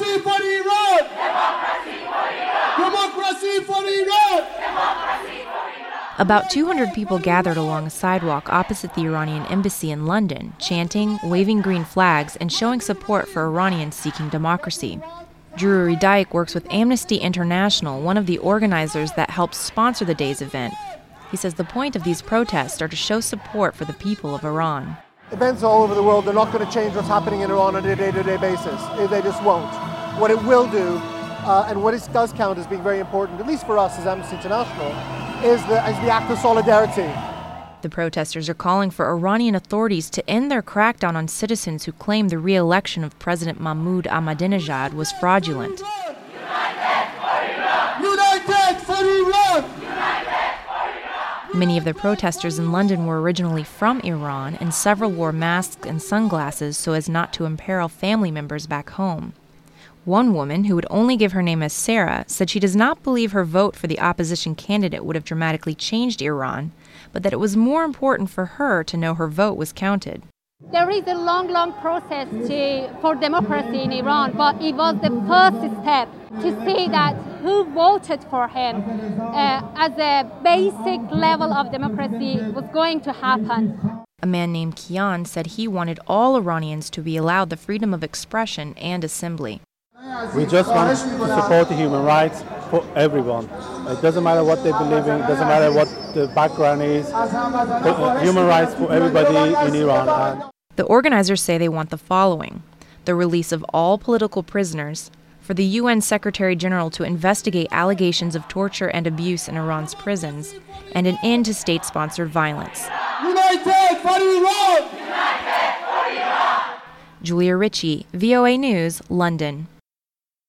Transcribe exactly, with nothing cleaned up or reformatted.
Democracy for Iran! Democracy for Iran! Democracy for Iran! Democracy for Iran! About two hundred people gathered along a sidewalk opposite the Iranian embassy in London, chanting, waving green flags, and showing support for Iranians seeking democracy. Drury Dyke works with Amnesty International, one of the organizers that helps sponsor the day's event. He says the point of these protests are to show support for the people of Iran. Events all over the world, they're not going to change what's happening in Iran on a day-to-day basis. They just won't. What it will do, uh, and what it does count as being very important, at least for us as Amnesty International, is the, is the act of solidarity. The protesters are calling for Iranian authorities to end their crackdown on citizens who claim the re-election of President Mahmoud Ahmadinejad was fraudulent. United for Iran! United for Iran! Many of the protesters in London were originally from Iran, and several wore masks and sunglasses so as not to imperil family members back home. One woman, who would only give her name as Sarah, said she does not believe her vote for the opposition candidate would have dramatically changed Iran, but that it was more important for her to know her vote was counted. There is a long, long process to, for democracy in Iran, but it was the first step to see that who voted for him uh, as a basic level of democracy was going to happen. A man named Kian said he wanted all Iranians to be allowed the freedom of expression and assembly. We just want to support the human rights for everyone. It doesn't matter what they believe in, it doesn't matter what the background is. Human rights for everybody in Iran. The organizers say they want the following: the release of all political prisoners, for the U N Secretary General to investigate allegations of torture and abuse in Iran's prisons, and an end to state-sponsored violence. United for Iran! United for Iran! Julia Ritchie, V O A News, London.